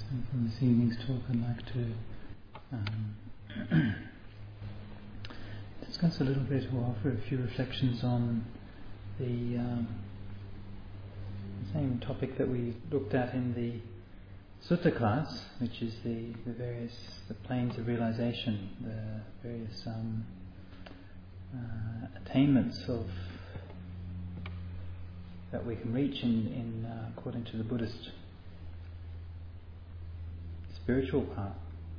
From this evening's talk, I'd like to discuss a little bit or offer a few reflections on the same topic that we looked at in the Sutta class, which is the planes of realization, the various attainments that we can reach in according to the Buddhist spiritual path.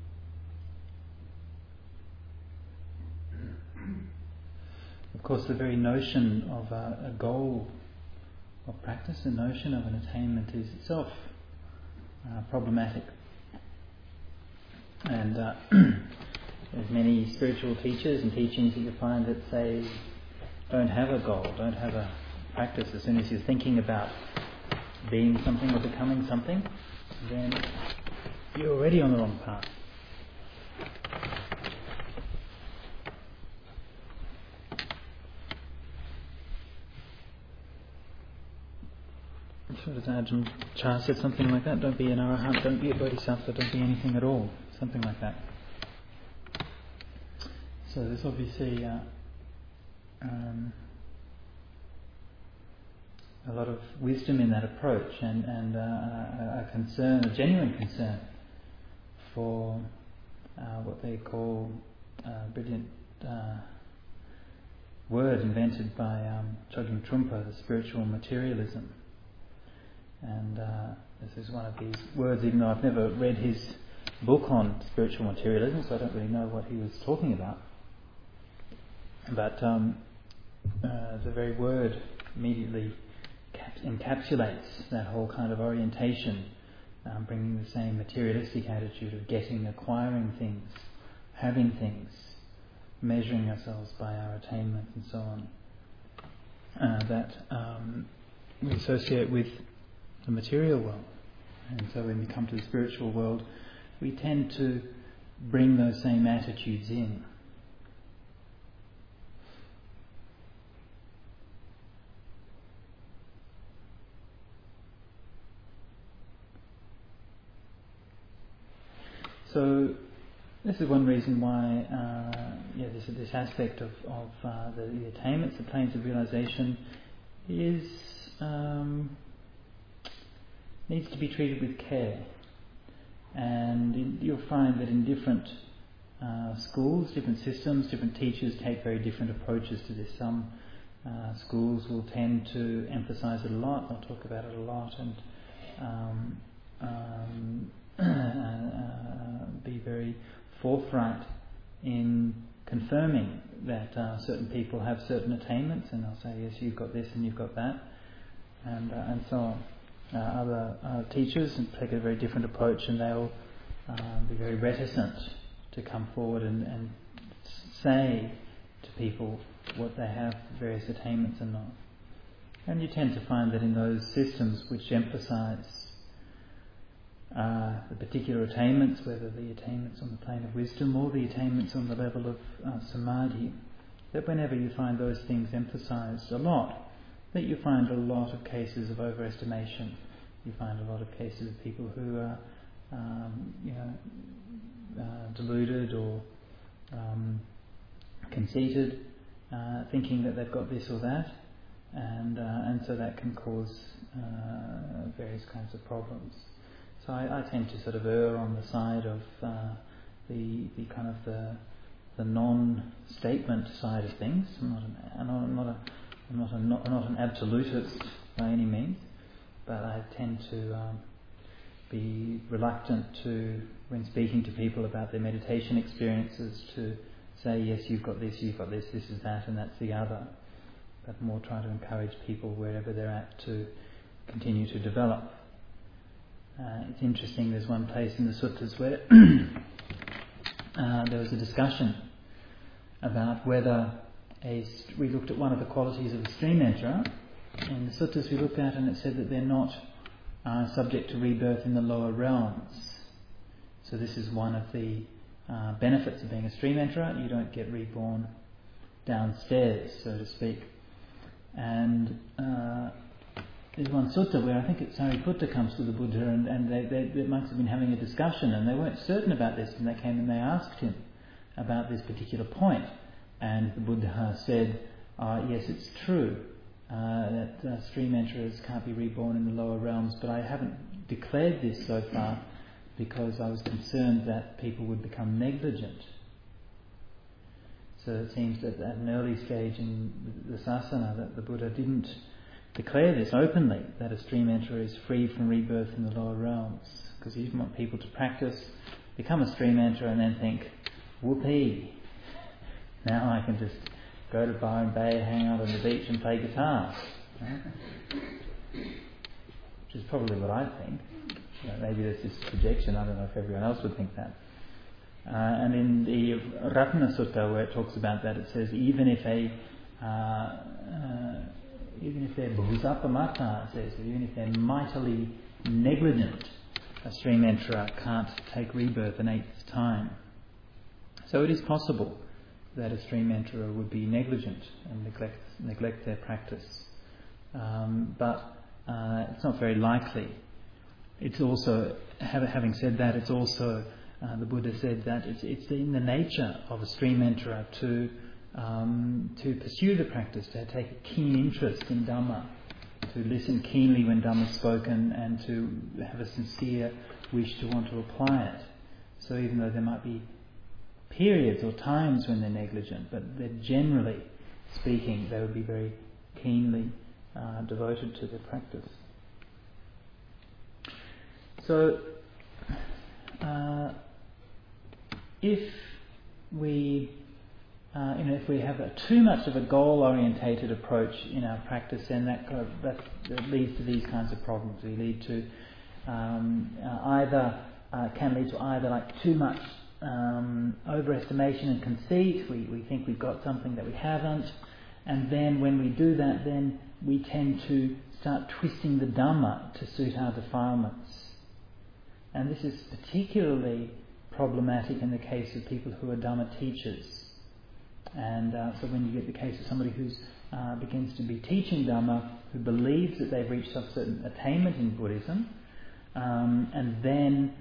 Of course, the very notion of a goal of practice, the notion of an attainment, is itself problematic. And there's many spiritual teachers and teachings that you find that say, don't have a goal, don't have a practice. As soon as you're thinking about being something or becoming something, then you're already on the wrong path. So does Ajahn Chah said something like that? Don't be an arahant, don't be a bodhisattva, don't be anything at all. Something like that. So there's obviously a lot of wisdom in that approach, and a concern, a genuine concern for what they call brilliant word invented by Chogyam Trungpa, the spiritual materialism. And this is one of these words, even though I've never read his book on spiritual materialism, so I don't really know what he was talking about. But the very word immediately encapsulates that whole kind of orientation, bringing the same materialistic attitude of getting, acquiring things, having things, measuring ourselves by our attainment and so on, that we associate with the material world. And so when we come to the spiritual world, we tend to bring those same attitudes in. So this is one reason why this aspect of the attainments, the planes of realization, is needs to be treated with care. And you'll find that in different schools, different systems, different teachers take very different approaches to this. Some schools will tend to emphasize it a lot, they'll talk about it a lot, and be very forthright in confirming that certain people have certain attainments, and they'll say, yes, you've got this and you've got that, and so on. Other teachers take a very different approach, and they'll be very reticent to come forward and say to people what they have, various attainments and not. And you tend to find that in those systems which emphasize the particular attainments, whether the attainments on the plane of wisdom or the attainments on the level of samadhi, that whenever you find those things emphasized a lot, that you find a lot of cases of overestimation. You find a lot of cases of people who are deluded or conceited, thinking that they've got this or that, and so that can cause various kinds of problems. So I tend to sort of err on the side of the kind of the non-statement side of things. I'm not an absolutist by any means, but I tend to be reluctant to, when speaking to people about their meditation experiences, to say, yes, you've got this is that, and that's the other, but more try to encourage people wherever they're at to continue to develop. It's interesting, there's one place in the suttas where there was a discussion about whether we looked at one of the qualities of a stream enterer. In the suttas we looked at, and it said that they're not subject to rebirth in the lower realms. So this is one of the benefits of being a stream enterer. You don't get reborn downstairs, so to speak. And there's one sutta where I think it's Sariputta comes to the Buddha, and the monks have been having a discussion, and they weren't certain about this, and they came and they asked him about this particular point, and the Buddha said, yes, it's true that stream enterers can't be reborn in the lower realms, but I haven't declared this so far because I was concerned that people would become negligent. So it seems that at an early stage in the sasana that the Buddha didn't declare this openly, that a stream enterer is free from rebirth in the lower realms, because he didn't want people to practice, become a stream enterer and then think, whoopee, now I can just go to Byron Bay, hang out on the beach and play guitar. Right? Which is probably what I think. Maybe there's this projection, I don't know if everyone else would think that. And in the Ratna Sutta, where it talks about that, it says even if they're bhusapamata, it says even if they're mightily negligent, a stream enterer can't take rebirth an eighth time. So it is possible that a stream enterer would be negligent and neglect their practice, but it's not very likely. It's also, having said that, it's also the Buddha said that it's in the nature of a stream enterer to pursue the practice, to take a keen interest in Dhamma, to listen keenly when Dhamma is spoken, and to have a sincere wish to want to apply it. So even though there might be periods or times when they're negligent, but they're generally speaking, they would be very keenly devoted to their practice. So, if we have too much of a goal-orientated approach in our practice, then that leads to these kinds of problems. We lead to can lead to either like too much overestimation and conceit. We think we've got something that we haven't, and then when we do that, then we tend to start twisting the Dhamma to suit our defilements. And this is particularly problematic in the case of people who are Dhamma teachers. And so when you get the case of somebody who begins to be teaching Dhamma, who believes that they've reached some certain attainment in Buddhism, and then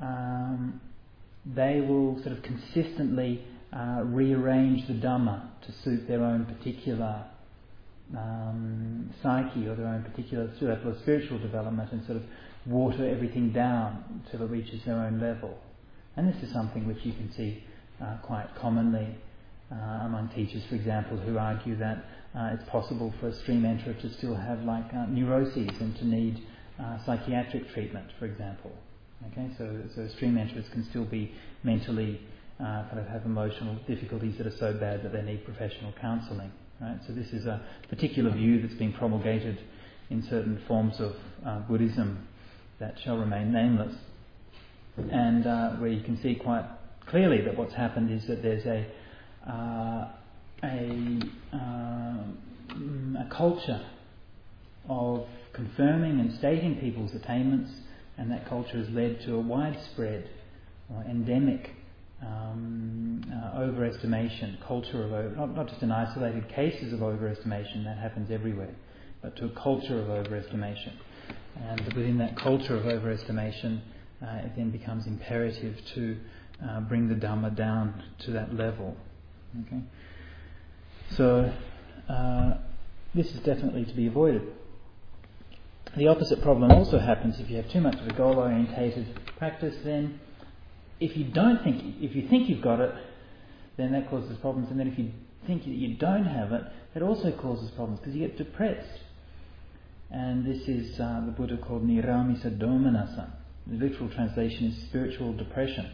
they will sort of consistently rearrange the Dhamma to suit their own particular psyche or their own particular spiritual development, and sort of water everything down till it reaches their own level. And this is something which you can see quite commonly among teachers, for example, who argue that it's possible for a stream enterer to still have neuroses and to need psychiatric treatment, for example. Okay, so stream enterers can still be mentally have emotional difficulties that are so bad that they need professional counselling. Right? So this is a particular view that's been promulgated in certain forms of Buddhism that shall remain nameless, and where you can see quite clearly that what's happened is that there's a culture of confirming and stating people's attainments, and that culture has led to a widespread or endemic overestimation, culture of not just in isolated cases of overestimation, that happens everywhere, but to a culture of overestimation. And within that culture of overestimation, it then becomes imperative to bring the Dhamma down to that level. Okay, so this is definitely to be avoided. The opposite problem also happens if you have too much of a goal-orientated practice. Then, if you think you've got it, then that causes problems. And then if you think that you don't have it, that also causes problems because you get depressed. And this is the Buddha called Niramisa Domanassa. The literal translation is spiritual depression.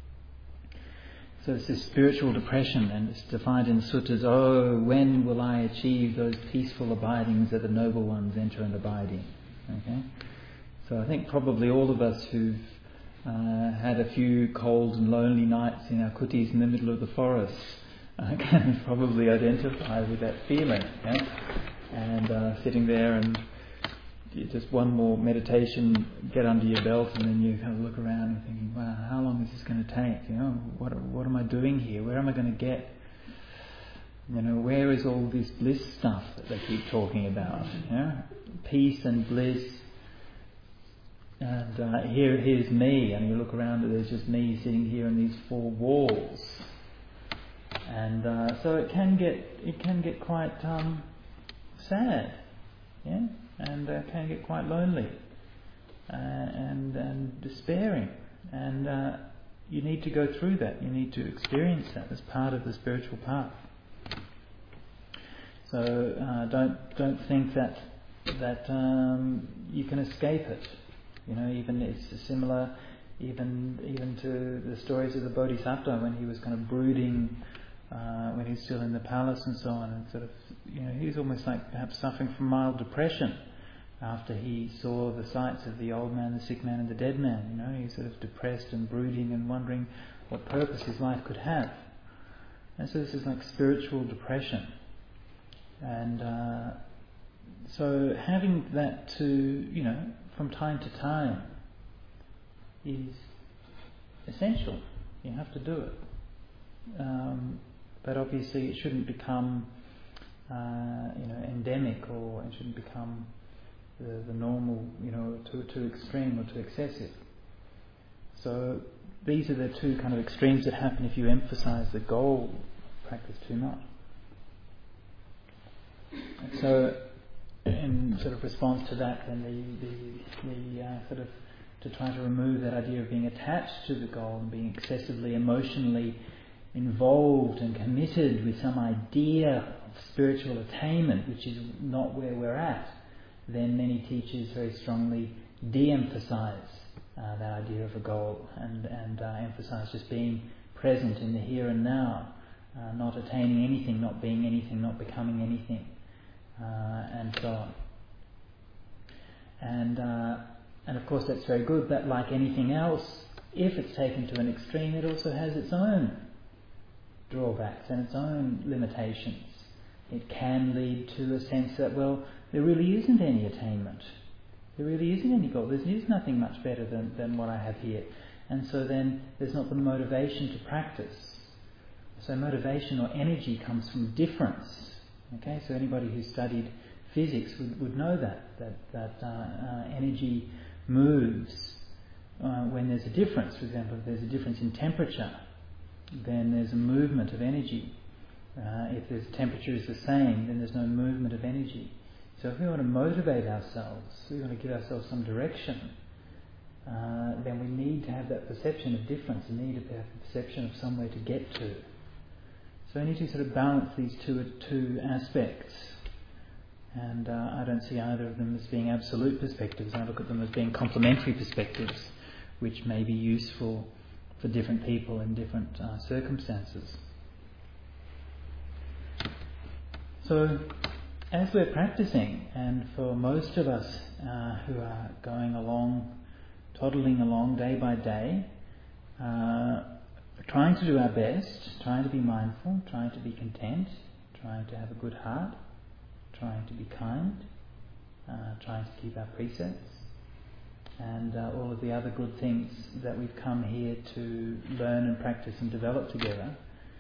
So this is spiritual depression, and it's defined in the suttas. Oh, when will I achieve those peaceful abidings that the noble ones enter and abide in? Okay, so I think probably all of us who've had a few cold and lonely nights in our kutis in the middle of the forest can probably identify with that feeling. Yeah? And sitting there and just one more meditation, get under your belt, and then you kind of look around and thinking, wow, how long is this going to take? You know, what am I doing here? Where am I going to get? Where is all this bliss stuff that they keep talking about? Peace and bliss. And here's me, and you look around and there's just me sitting here in these four walls. And so it can get quite sad, and can get quite lonely and despairing. And you need to go through that. You need to experience that as part of the spiritual path. So don't think that you can escape it. Even it's similar, even to the stories of the Bodhisattva when he was kind of brooding, when he's still in the palace and so on, and sort of, he was almost like perhaps suffering from mild depression after he saw the sights of the old man, the sick man, and the dead man. He's sort of depressed and brooding and wondering what purpose his life could have. And so this is like spiritual depression. And so having that to, from time to time is essential. You have to do it. But obviously it shouldn't become, endemic, or it shouldn't become the normal, too extreme or too excessive. So these are the two kind of extremes that happen if you emphasize the goal practice too much. So, in sort of response to that, then the sort of to try to remove that idea of being attached to the goal and being excessively emotionally involved and committed with some idea of spiritual attainment, which is not where we're at, then many teachers very strongly de-emphasize that idea of a goal and emphasize just being present in the here and now, not attaining anything, not being anything, not becoming anything, and so on. And of course that's very good, but like anything else, if it's taken to an extreme, it also has its own drawbacks and its own limitations. It can lead to a sense that, well, there really isn't any attainment. There really isn't any goal. There is nothing much better than what I have here. And so then there's not the motivation to practice. So motivation or energy comes from difference. Okay, so anybody who studied physics would know that energy moves when there's a difference. For example, if there's a difference in temperature, then there's a movement of energy. If the temperature is the same, then there's no movement of energy. So if we want to motivate ourselves, we want to give ourselves some direction, then we need to have that perception of difference. We need to have the perception of somewhere to get to. So we need to sort of balance these two aspects. And I don't see either of them as being absolute perspectives. I look at them as being complementary perspectives, which may be useful for different people in different circumstances. So, as we're practicing, and for most of us who are going along, toddling along day by day, trying to do our best, trying to be mindful, trying to be content, trying to have a good heart, trying to be kind, trying to keep our precepts, and all of the other good things that we've come here to learn and practice and develop together,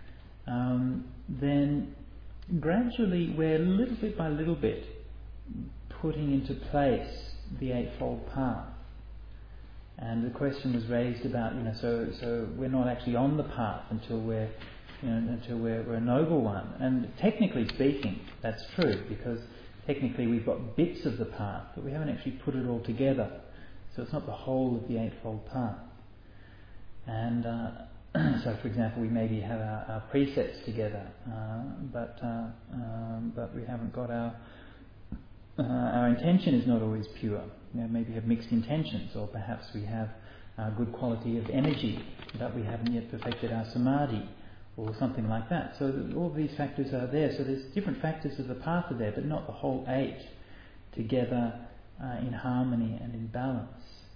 then gradually we're little bit by little bit putting into place the Eightfold Path. And the question was raised about, so we're not actually on the path until we're a noble one. And technically speaking, that's true, because technically we've got bits of the path, but we haven't actually put it all together. So it's not the whole of the Eightfold Path. And so, for example, we maybe have our precepts together, but we haven't got our intention is not always pure. Maybe have mixed intentions, or perhaps we have a good quality of energy, but we haven't yet perfected our samadhi, or something like that. So all these factors are there. So there's different factors of the path are there, but not the whole 8 together in harmony and in balance.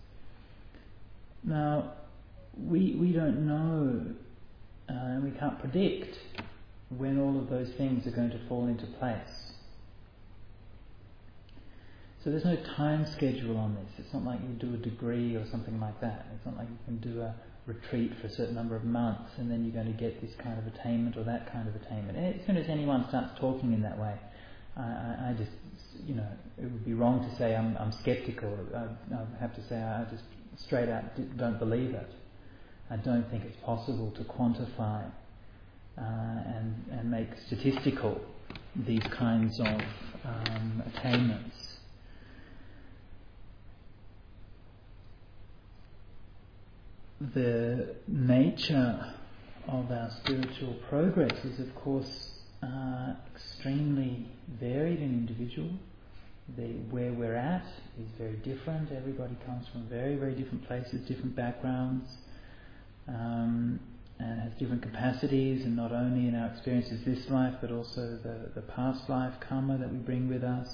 Now, we don't know, and we can't predict when all of those things are going to fall into place. So there's no time schedule on this. It's not like you do a degree or something like that. It's not like you can do a retreat for a certain number of months and then you're going to get this kind of attainment or that kind of attainment. As soon as anyone starts talking in that way, I just, it would be wrong to say I'm sceptical. I have to say I just straight out don't believe it. I don't think it's possible to quantify and make statistical these kinds of attainments. The nature of our spiritual progress is, of course, extremely varied and individual. Where we're at is very different. Everybody comes from very, very different places, different backgrounds, and has different capacities, and not only in our experiences this life, but also the past life karma that we bring with us,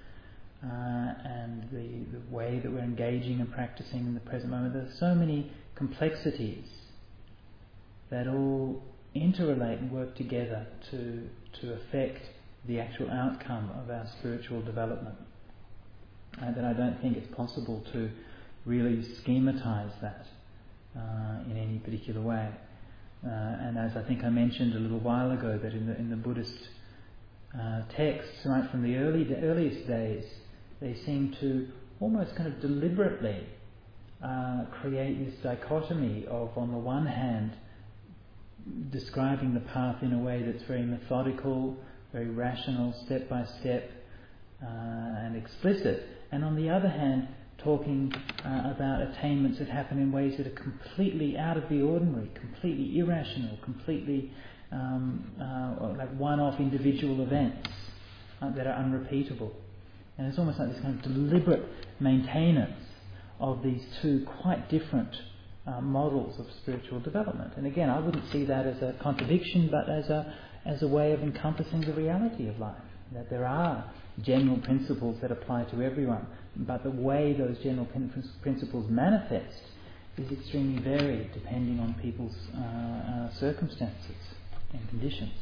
and the way that we're engaging and practicing in the present moment. There are so many complexities that all interrelate and work together to affect the actual outcome of our spiritual development, that I don't think it's possible to really schematise that in any particular way. And as I think I mentioned a little while ago, that in the Buddhist texts, right from the earliest days, they seem to almost kind of deliberately create this dichotomy of, on the one hand, describing the path in a way that's very methodical, very rational, step by step, and explicit, and on the other hand, talking about attainments that happen in ways that are completely out of the ordinary, completely irrational, completely like one-off individual events that are unrepeatable. And it's almost like this kind of deliberate maintenance of these two quite different models of spiritual development. And again, I wouldn't see that as a contradiction, but as a way of encompassing the reality of life. That there are general principles that apply to everyone, but the way those general principles manifest is extremely varied depending on people's circumstances and conditions.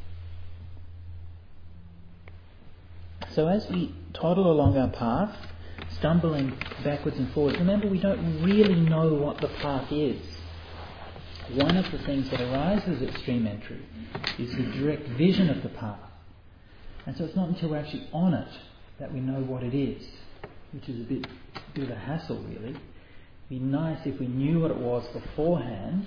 So as we toddle along our path, stumbling backwards and forwards, remember, we don't really know what the path is. One of the things that arises at stream entry is the direct vision of the path. And so it's not until we're actually on it that we know what it is, which is a bit of a hassle, really. It'd be nice if we knew what it was beforehand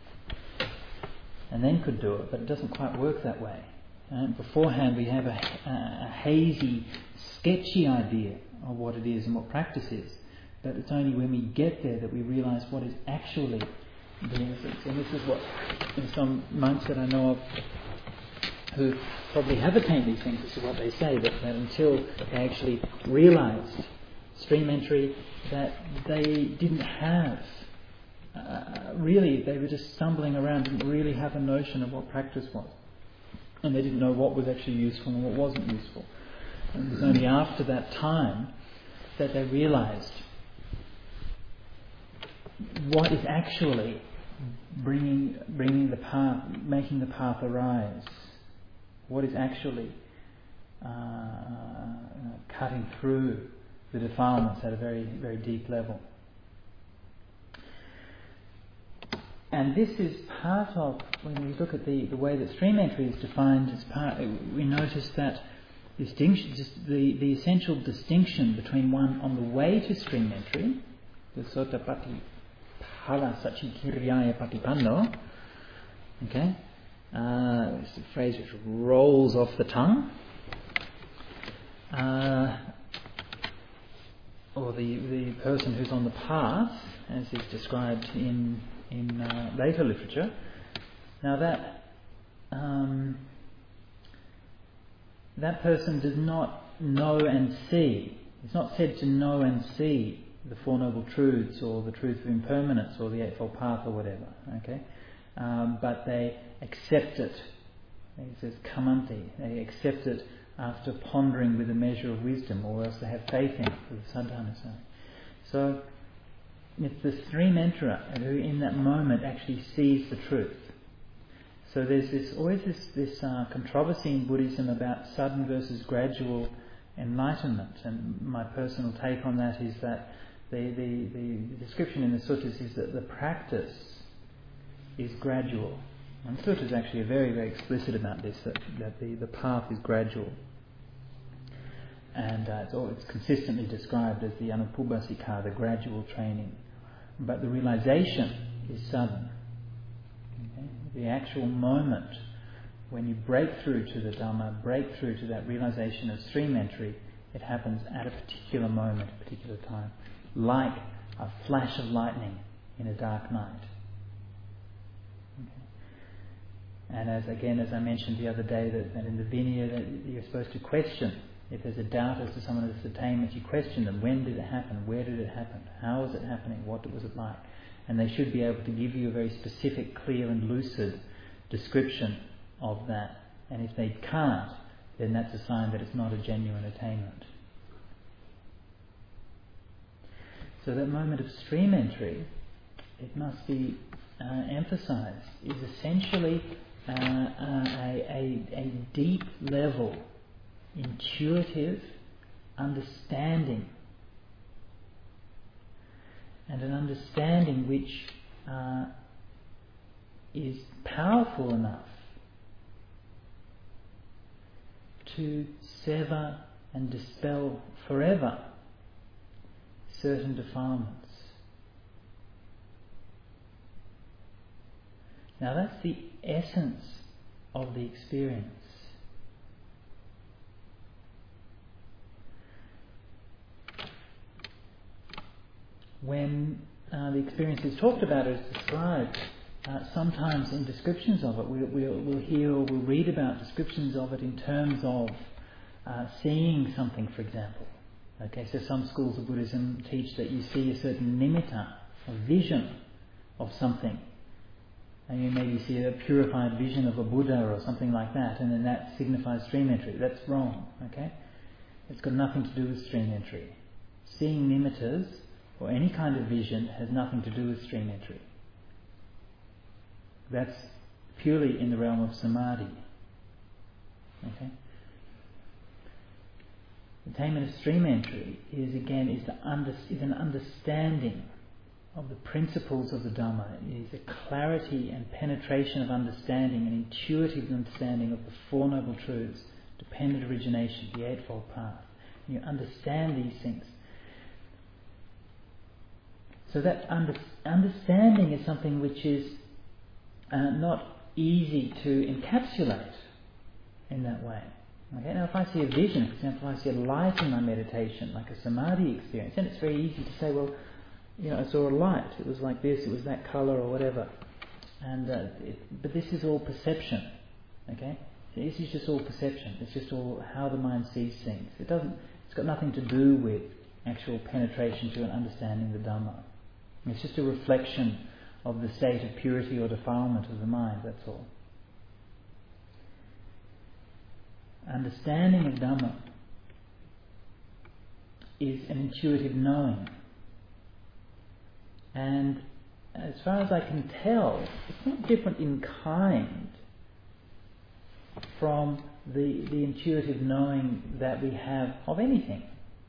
and then could do it, but it doesn't quite work that way. Beforehand we have a hazy, sketchy idea of what it is and what practice is, but it's only when we get there that we realise what is actually the essence. And this is what some monks that I know of who probably have attained these things, this is what they say, that until they actually realised stream entry, that they didn't have really, they were just stumbling around, didn't really have a notion of what practice was, and they didn't know what was actually useful and what wasn't useful. And it was only after that time that they realised what is actually bringing the path, making the path arise. What is actually cutting through the defilements at a very, very deep level. And this is part of, when we look at the way that stream entry is defined, we notice that distinction, just the essential distinction between one on the way to stream entry, the Sotapatti Phala Sachikiryaya Patipanno, okay? It's a phrase which rolls off the tongue, or the person who's on the path, as is described in later literature. Now that person does not know and see. It's not said to know and see the Four Noble Truths or the truth of impermanence or the Eightfold Path or whatever. Okay. But they accept it. It says kamanti. They accept it after pondering with a measure of wisdom, or else they have faith in it for the sadhana side. So it's the stream enterer who in that moment actually sees the truth. So there's always this controversy in Buddhism about sudden versus gradual enlightenment. And my personal take on that is that the description in the suttas is that the practice is gradual. And the suttas actually are very, very explicit about this, that the path is gradual. And it's consistently described as the Anupubbasika, the gradual training. But the realization is sudden. Okay? The actual moment when you break through to the Dhamma, break through to that realization of stream entry, it happens at a particular moment, a particular time, like a flash of lightning in a dark night. Okay. And as I mentioned the other day, that in the Vinaya that you're supposed to question. If there's a doubt as to someone's attainment, you question them. When did it happen? Where did it happen? How was it happening? What was it like? And they should be able to give you a very specific, clear and lucid description of that. And if they can't, then that's a sign that it's not a genuine attainment. So that moment of stream entry, it must be emphasized, is essentially a deep level intuitive understanding, and an understanding which is powerful enough to sever and dispel forever certain defilements. Now that's the essence of the experience. When the experience is talked about or is described, sometimes in descriptions of it, we'll hear or we'll read about descriptions of it in terms of seeing something, for example. Okay, so some schools of Buddhism teach that you see a certain nimitta, a vision of something. And you maybe see a purified vision of a Buddha or something like that, and then that signifies stream entry. That's wrong, okay? It's got nothing to do with stream entry. Seeing nimittas or any kind of vision has nothing to do with stream entry. That's purely in the realm of samadhi. Okay? Attainment of stream entry is an understanding of the principles of the Dhamma. It is a clarity and penetration of understanding, an intuitive understanding of the Four Noble Truths, dependent origination, the Eightfold Path. And you understand these things. So that understanding is something which is not easy to encapsulate in that way. Okay? Now if I see a vision, for example, I see a light in my meditation, like a samadhi experience, then it's very easy to say, well, I saw a light, it was like this, it was that colour or whatever. And but this is all perception. Okay? So this is just all perception. It's just all how the mind sees things. It's got nothing to do with actual penetration to an understanding the Dhamma. It's just a reflection of the state of purity or defilement of the mind, that's all. Understanding of Dhamma is an intuitive knowing. And as far as I can tell, it's not different in kind from the intuitive knowing that we have of anything.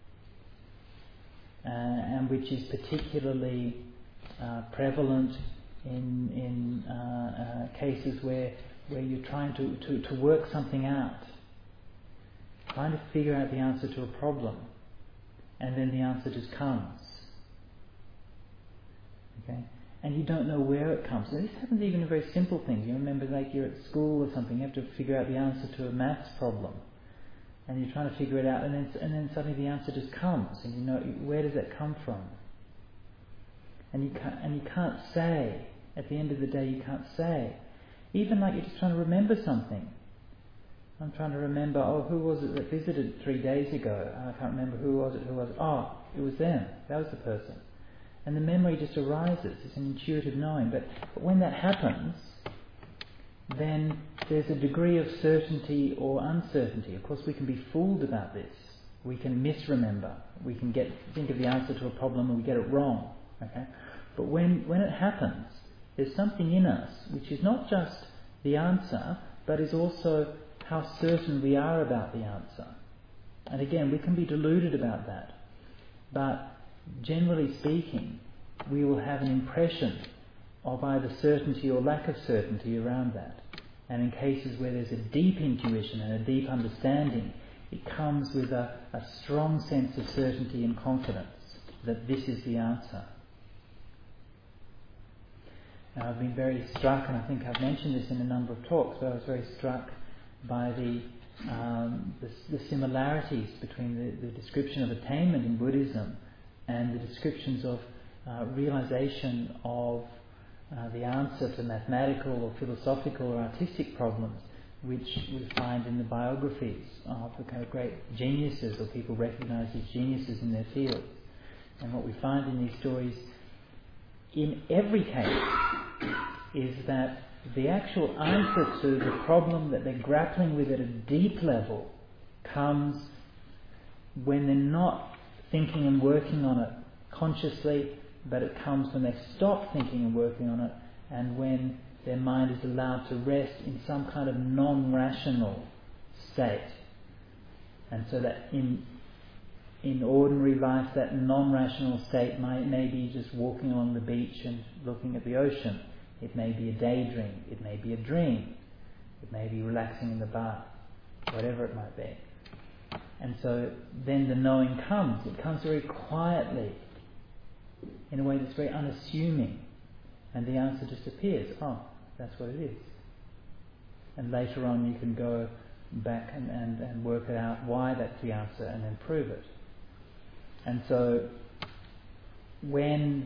And which is particularly prevalent in cases where you're trying to work something out, trying to figure out the answer to a problem, and then the answer just comes. Okay, and you don't know where it comes. And this happens even in very simple things. You remember, like you're at school or something, you have to figure out the answer to a maths problem. And you're trying to figure it out, and then suddenly the answer just comes, and you know, where does that come from? And you can't say. At the end of the day, you can't say. Even like you're just trying to remember something. I'm trying to remember. Who was it that visited 3 days ago? I can't remember who was it. Oh, it was them. That was the person. And the memory just arises. It's an intuitive knowing. But when that happens, then there's a degree of certainty or uncertainty. Of course, we can be fooled about this. We can misremember. We can think of the answer to a problem and we get it wrong. Okay? But when it happens, there's something in us which is not just the answer, but is also how certain we are about the answer. And again, we can be deluded about that. But generally speaking, we will have an impression of either certainty or lack of certainty around that. And in cases where there's a deep intuition and a deep understanding, it comes with a strong sense of certainty and confidence that this is the answer. Now, I've been very struck, and I think I've mentioned this in a number of talks, but I was very struck by the similarities between the description of attainment in Buddhism and the descriptions of realization of the answer to mathematical or philosophical or artistic problems, which we find in the biographies of the kind of great geniuses or people recognized as geniuses in their fields. And what we find in these stories, in every case, is that the actual answer to the problem that they're grappling with at a deep level comes when they're not thinking and working on it consciously, but it comes when they stop thinking and working on it, and when their mind is allowed to rest in some kind of non-rational state. And so that in ordinary life, that non-rational state may be just walking along the beach and looking at the ocean. It may be a daydream. It may be a dream. It may be relaxing in the bath. Whatever it might be. And so then the knowing comes. It comes very quietly, in a way that's very unassuming. And the answer just appears. Oh, that's what it is. And later on you can go back and work it out why that's the answer and then prove it. And so when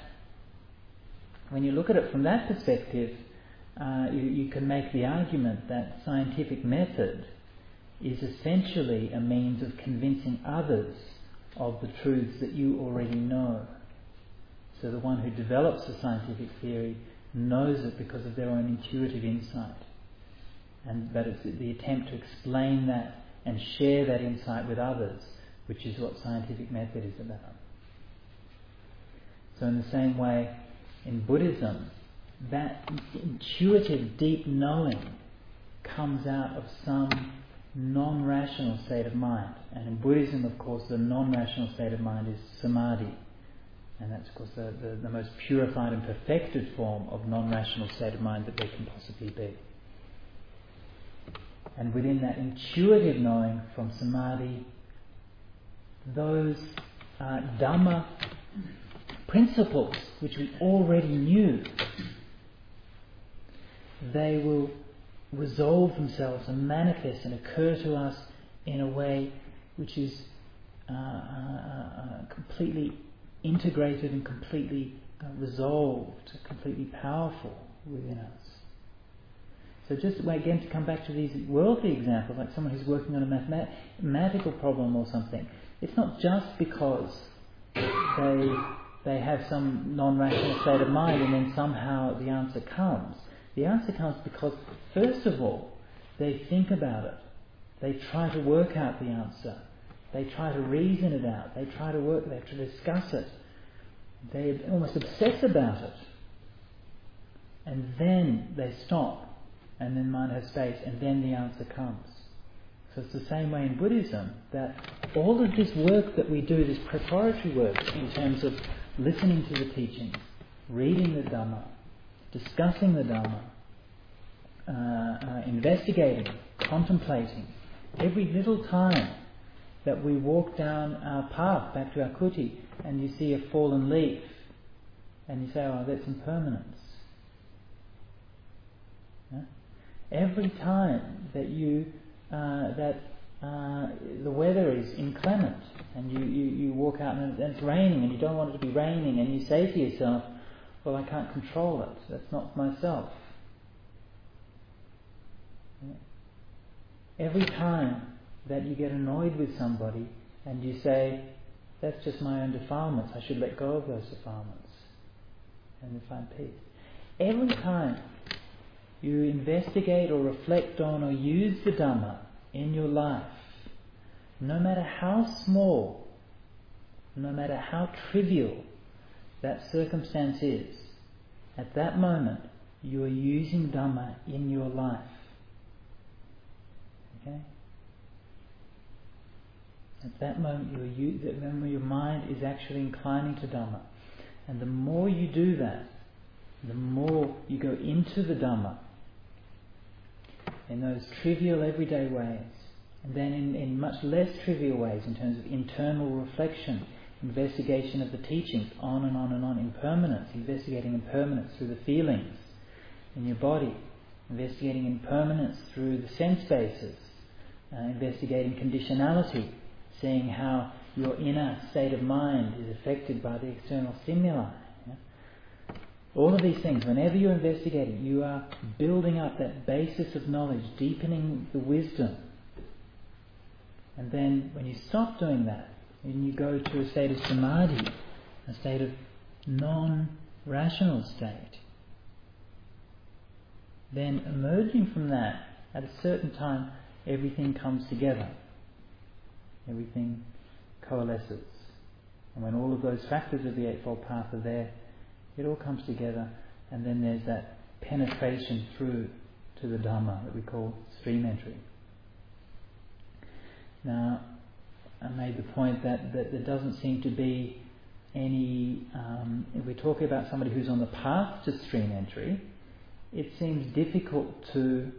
you look at it from that perspective, you can make the argument that scientific method is essentially a means of convincing others of the truths that you already know. So the one who develops the scientific theory knows it because of their own intuitive insight. But it's the attempt to explain that and share that insight with others, which is what scientific method is about. So in the same way, in Buddhism, that intuitive deep knowing comes out of some non-rational state of mind. And in Buddhism, of course, the non-rational state of mind is samadhi. And that's, of course, the most purified and perfected form of non-rational state of mind that there can possibly be. And within that intuitive knowing from samadhi, those Dhamma principles which we already knew, they will resolve themselves and manifest and occur to us in a way which is completely integrated and completely resolved, completely powerful within us. So just again to come back to these worldly examples, like someone who's working on a mathematical problem or something, it's not just because they have some non-rational state of mind and then somehow the answer comes. The answer comes because, first of all, they think about it. They try to work out the answer. They try to reason it out. They try to discuss it. They almost obsess about it. And then they stop. And then mind has space. And then the answer comes. So it's the same way in Buddhism, that all of this work that we do, this preparatory work in terms of listening to the teachings, reading the Dhamma, discussing the Dhamma, investigating, contemplating, every little time that we walk down our path back to our kuti and you see a fallen leaf and you say, oh, that's impermanence. Yeah? Every time that the weather is inclement and you walk out and it's raining and you don't want it to be raining and you say to yourself, well, I can't control it, that's not myself. Yeah? Every time that you get annoyed with somebody and you say, that's just my own defilements, I should let go of those defilements and you find peace. Every time you investigate or reflect on or use the Dhamma in your life, no matter how small, no matter how trivial that circumstance is, at that moment you are using Dhamma in your life. Okay? At that moment, your mind is actually inclining to Dhamma. And the more you do that, the more you go into the Dhamma in those trivial everyday ways, and then in much less trivial ways in terms of internal reflection, investigation of the teachings, on and on and on, impermanence, investigating impermanence through the feelings in your body, investigating impermanence through the sense bases, investigating conditionality, seeing how your inner state of mind is affected by the external stimuli. All of these things, whenever you're investigating, you are building up that basis of knowledge, deepening the wisdom. And then when you stop doing that, and you go to a state of samadhi, a state of non-rational state, then emerging from that, at a certain time, everything comes together. Everything coalesces. And when all of those factors of the Eightfold Path are there, it all comes together, and then there's that penetration through to the Dhamma that we call stream entry. Now, I made the point that there doesn't seem to be any, if we're talking about somebody who's on the path to stream entry, it seems difficult to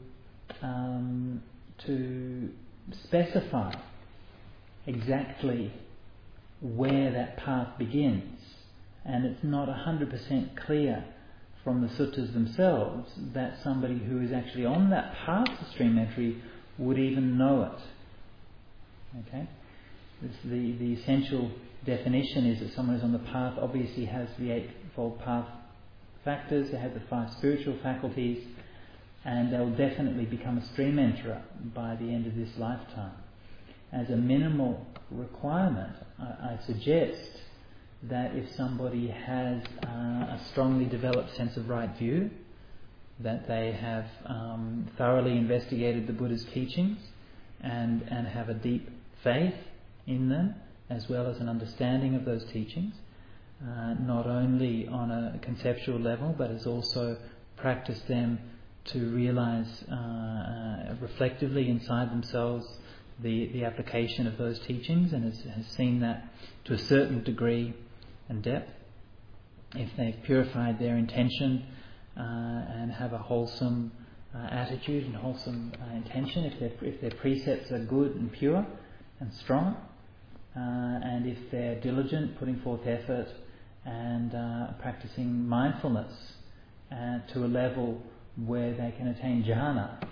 specify exactly where that path begins. And it's not 100% clear from the suttas themselves that somebody who is actually on that path to stream entry would even know it. Okay? The essential definition is that someone who's on the path obviously has the Eightfold Path factors, they have the 5 spiritual faculties, and they'll definitely become a stream enterer by the end of this lifetime. As a minimal requirement, I suggest that if somebody has a strongly developed sense of right view, that they have thoroughly investigated the Buddha's teachings and have a deep faith in them, as well as an understanding of those teachings, not only on a conceptual level, but has also practiced them to realize reflectively inside themselves the application of those teachings, and has seen that to a certain degree and depth. If they've purified their intention and have a wholesome attitude and wholesome intention, if their precepts are good and pure and strong, and if they're diligent, putting forth effort and practicing mindfulness to a level where they can attain jhana,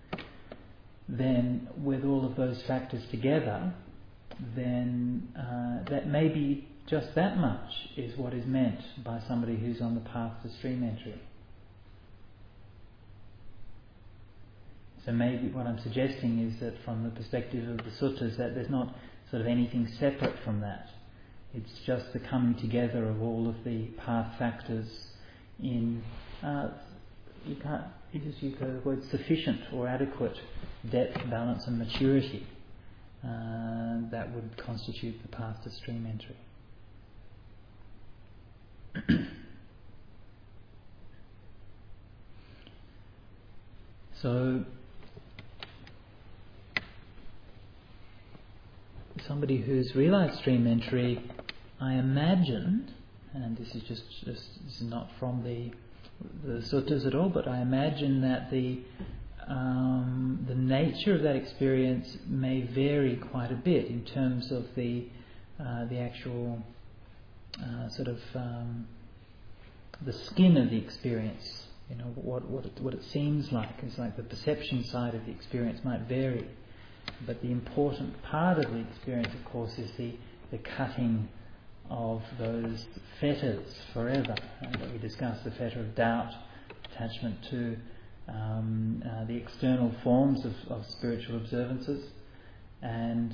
then with all of those factors together, then that may be just that much is what is meant by somebody who's on the path to stream entry. So maybe what I'm suggesting is that from the perspective of the suttas, that there's not sort of anything separate from that. It's just the coming together of all of the path factors in, you can't use the word sufficient or adequate depth, balance and maturity that would constitute the path to stream entry. So, somebody who's realised stream entry, I imagine, and this is just this is not from the suttas at all, but I imagine that the nature of that experience may vary quite a bit in terms of the actual the skin of the experience. You know, what it seems like. It's like the perception side of the experience might vary, but the important part of the experience, of course, is the cutting of those fetters forever that we discussed, the fetter of doubt, attachment to the external forms of spiritual observances, and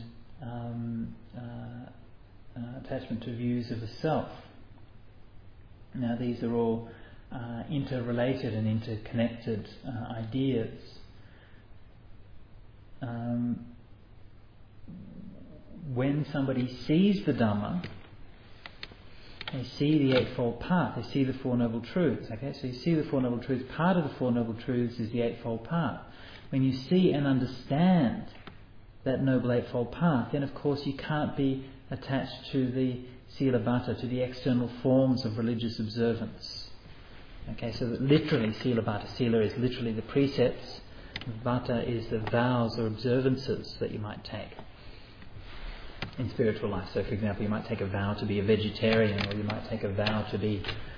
attachment to views of the self. Now these are all interrelated and interconnected ideas. When somebody sees the Dhamma, they see the Eightfold Path, they see the Four Noble Truths. Okay, so you see the Four Noble Truths. Part of the Four Noble Truths is the Eightfold Path. When you see and understand that Noble Eightfold Path, then of course you can't be attached to the Sila Bhatta, to the external forms of religious observance. Okay, so that literally Sila Bhatta, Sila is literally the precepts, Bhatta is the vows or observances that you might take in spiritual life. So for example, you might take a vow to be a vegetarian, or you might take a vow to be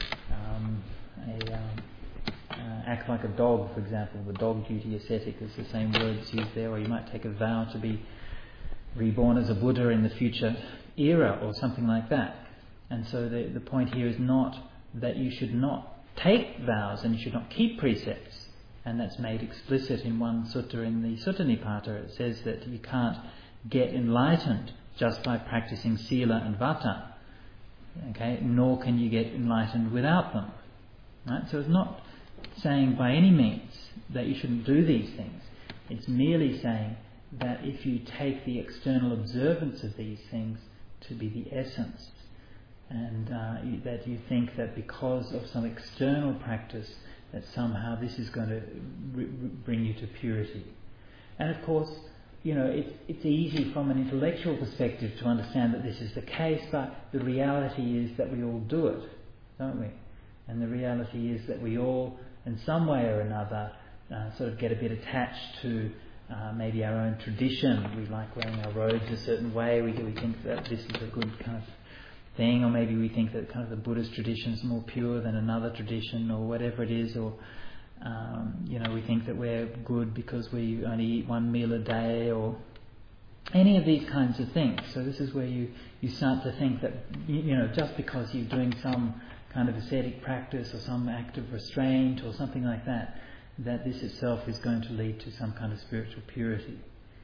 act like a dog, for example. The dog duty ascetic is the same words used there. Or you might take a vow to be reborn as a Buddha in the future era, or something like that. And so the point here is not that you should not take vows and you should not keep precepts. And that's made explicit in one sutta in the Sutta Nipata. It says that you can't get enlightened just by practicing Sila and Vata. Okay, nor can you get enlightened without them. Right? So it's not saying by any means that you shouldn't do these things. It's merely saying that if you take the external observance of these things to be the essence, and that you think that because of some external practice that somehow this is going to bring you to purity. And of course, it's easy from an intellectual perspective to understand that this is the case, but the reality is that we all do it, don't we? And the reality is that we all, in some way or another, sort of get a bit attached to maybe our own tradition. We like wearing our robes a certain way. We think that this is a good kind of thing, or maybe we think that kind of the Buddhist tradition is more pure than another tradition, or whatever it is, or we think that we're good because we only eat one meal a day, or any of these kinds of things. So this is where you start to think that just because you're doing some kind of ascetic practice or some act of restraint or something like that, that this itself is going to lead to some kind of spiritual purity.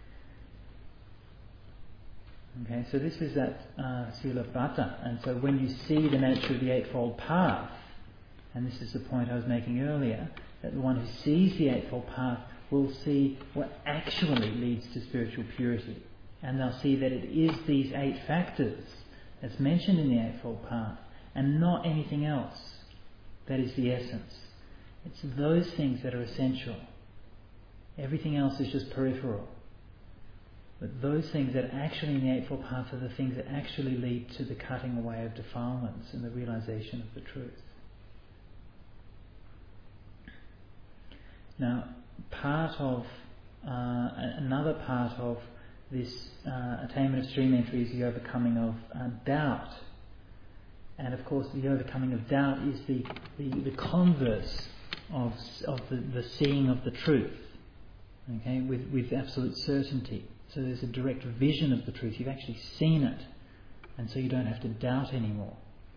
Okay, so this is that Sila Bhatta. And so when you see the nature of the Eightfold Path, and this is the point I was making earlier, that the one who sees the Eightfold Path will see what actually leads to spiritual purity. And they'll see that it is these 8 factors that's mentioned in the Eightfold Path, and not anything else that is the essence. It's those things that are essential. Everything else is just peripheral. But those things that actually in the Eightfold Path are the things that actually lead to the cutting away of defilements and the realization of the truth. Now, another part of this attainment of stream entry is the overcoming of doubt. And of course, the overcoming of doubt is the converse of the seeing of the truth. Okay, with absolute certainty. So there's a direct vision of the truth. You've actually seen it, and so you don't have to doubt anymore.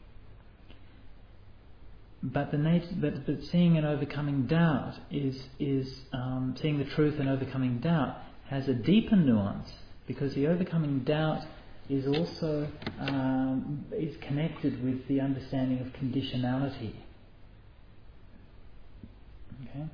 But but seeing and overcoming doubt is seeing the truth and overcoming doubt has a deeper nuance, because the overcoming doubt is also is connected with the understanding of conditionality. Okay,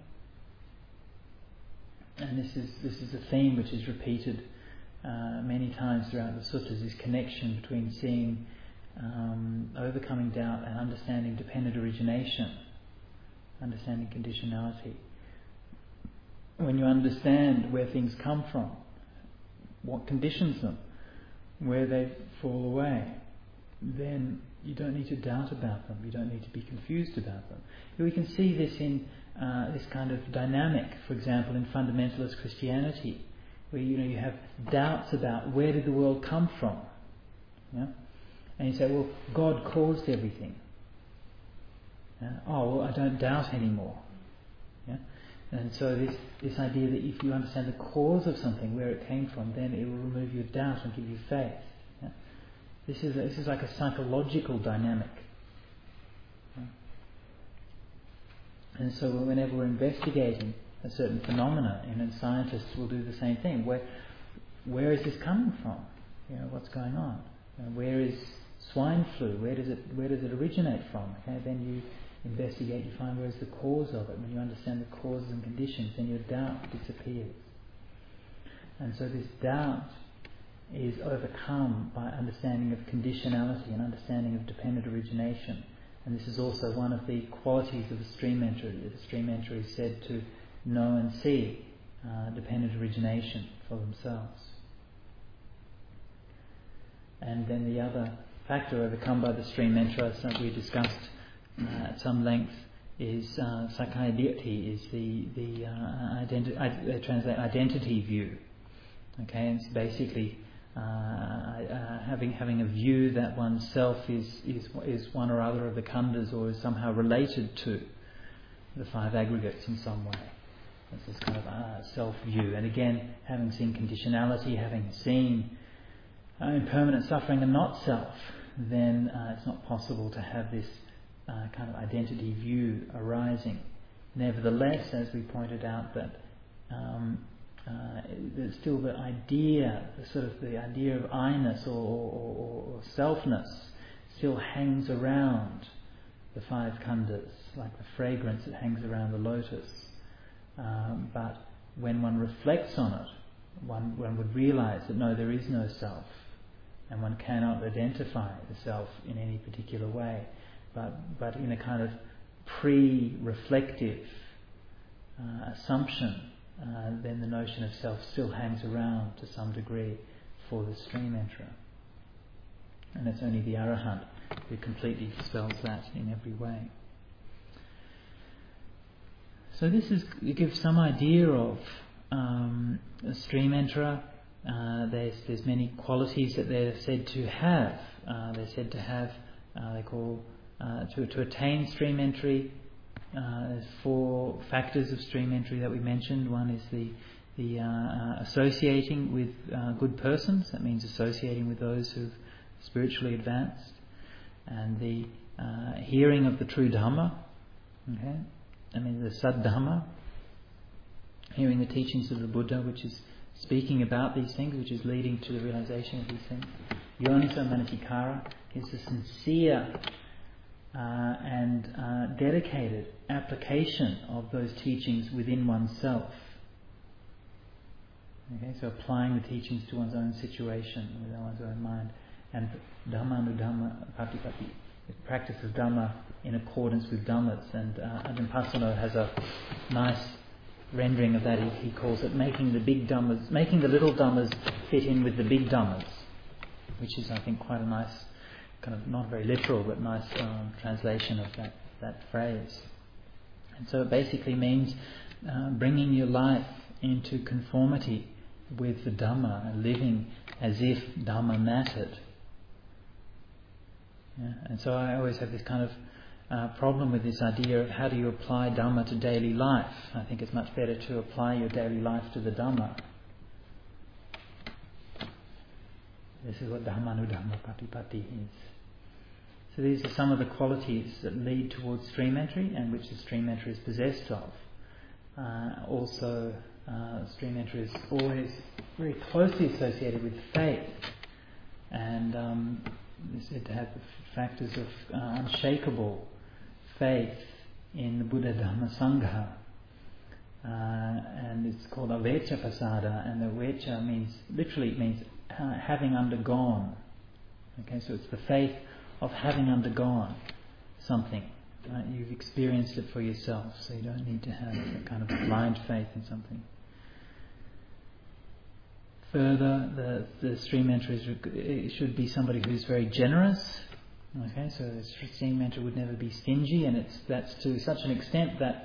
and this is a theme which is repeated many times throughout the suttas: this connection between seeing, overcoming doubt, and understanding dependent origination, understanding conditionality. When you understand where things come from, what conditions them, where they fall away, then you don't need to doubt about them. You don't need to be confused about them. We can see this in this kind of dynamic, for example, in fundamentalist Christianity, where you have doubts about where did the world come from. Yeah? And you say, well, God caused everything. Oh, well, I don't doubt anymore. Yeah? And so this idea that if you understand the cause of something, where it came from, then it will remove your doubt and give you faith. Yeah? This is like a psychological dynamic. Yeah? And so whenever we're investigating a certain phenomena, and scientists will do the same thing. Where is this coming from? What's going on? Where is swine flu? Where does it originate from? Okay, then you investigate, you find where's the cause of it. When you understand the causes and conditions, then your doubt disappears. And so this doubt is overcome by understanding of conditionality and understanding of dependent origination. And this is also one of the qualities of a stream entry. The stream entry is said to know and see dependent origination for themselves. And then the other factor overcome by the stream entra, as we discussed at some length, is Sakkaya Ditthi, is the translate identity view. Okay, and it's basically having a view that oneself is one or other of the khandhas, or is somehow related to the five aggregates in some way. It's this kind of self-view. And again, having seen conditionality, having seen impermanent suffering and not self, then it's not possible to have this kind of identity view arising. Nevertheless, as we pointed out, that there's still the idea, the idea of I-ness or selfness still hangs around the five khandhas, like the fragrance that hangs around the lotus. But when one reflects on it, one would realize that no, there is no self, and one cannot identify the self in any particular way, but in a kind of pre-reflective assumption, then the notion of self still hangs around to some degree for the stream entra. And it's only the Arahant who completely dispels that in every way. So it gives some idea of a stream entra. There's many qualities that they're said to have. They're said to have, they call, to attain stream entry. There's 4 factors of stream entry that we mentioned. One is the associating with good persons. That means associating with those who've spiritually advanced, and the hearing of the true Dhamma. Okay, I mean the Saddhamma, hearing the teachings of the Buddha, which is speaking about these things, which is leading to the realization of these things. Yoniso Manasikara is a sincere and dedicated application of those teachings within oneself. Okay, so applying the teachings to one's own situation, with one's own mind. And Dhammanudhamma Patipatti, the practice of Dhamma in accordance with Dhammas. And Ajahn Pasanno has a nice rendering of that. He calls it making the little Dhammas fit in with the big Dhammas, which is, I think, quite a nice, kind of not very literal, but nice translation of that phrase. And so it basically means bringing your life into conformity with the Dhamma and living as if Dhamma mattered. Yeah? And so I always have this kind of problem with this idea of how do you apply Dhamma to daily life. I think it's much better to apply your daily life to the Dhamma. This is what Dhammanudhamma Patipatti is. So these are some of the qualities that lead towards stream entry and which the stream entry is possessed of. Also, stream entry is always very closely associated with faith, and is said to have the factors of unshakable faith in the Buddha Dhamma Sangha, and it's called Avecha Pasada, and the Avecha literally means having undergone. Okay, so it's the faith of having undergone something. Right? You've experienced it for yourself, so you don't need to have a kind of blind faith in something. Further, the stream entra should be somebody who's very generous. Okay, so the stream entra would never be stingy, and that's to such an extent that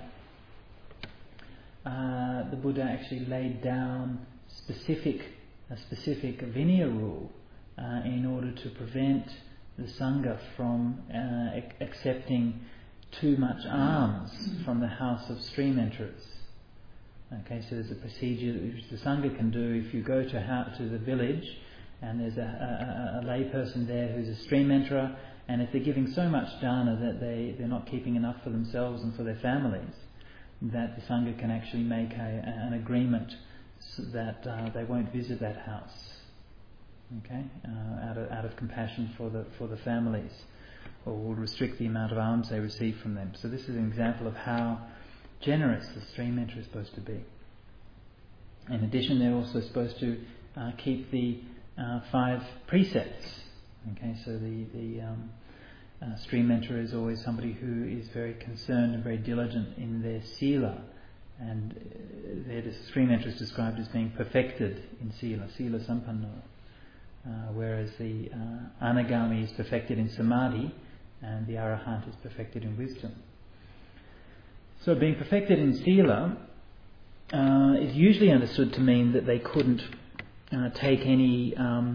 the Buddha actually laid down a specific Vinaya rule in order to prevent the Sangha from accepting too much alms from the house of stream enterers. Okay, so there's a procedure which the Sangha can do if you go to the village and there's a lay person there who's a stream enterer, and if they're giving so much dana that they're not keeping enough for themselves and for their families, that the Sangha can actually make an agreement so that they won't visit that house. Okay, out of compassion for the families, or will restrict the amount of alms they receive from them. So this is an example of how generous the stream enterer is supposed to be. In addition, they're also supposed to keep the 5 precepts. Okay, so the stream enterer is always somebody who is very concerned and very diligent in their sila, and the stream enterer is described as being perfected in sila sampanno. whereas the Anagami is perfected in Samadhi and the Arahant is perfected in wisdom. So being perfected in Sila is usually understood to mean that they couldn't take any,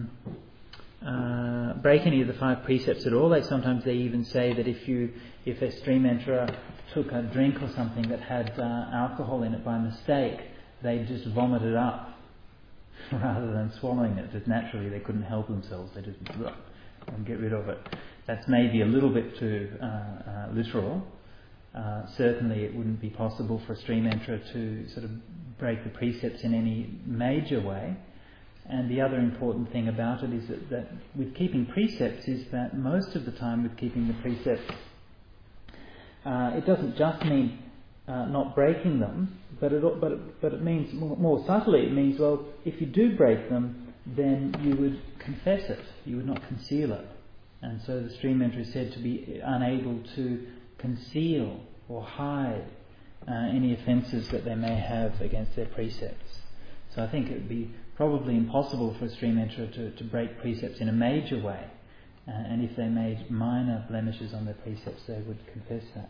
break any of the 5 precepts at all. Sometimes they even say that if a stream enterer took a drink or something that had alcohol in it by mistake, they'd just vomit it up rather than swallowing it. Just naturally they couldn't help themselves. They just and get rid of it. That's maybe a little bit too literal. Certainly it wouldn't be possible for a stream enterer to sort of break the precepts in any major way. And the other important thing about it is that with keeping precepts is that most of the time with keeping the precepts, it doesn't just mean not breaking them, but it means more subtly. It means, well, if you do break them, then you would confess it. You would not conceal it. And so the stream enterer is said to be unable to conceal or hide any offences that they may have against their precepts. So I think it would be probably impossible for a stream enterer to break precepts in a major way. And if they made minor blemishes on their precepts, they would confess that.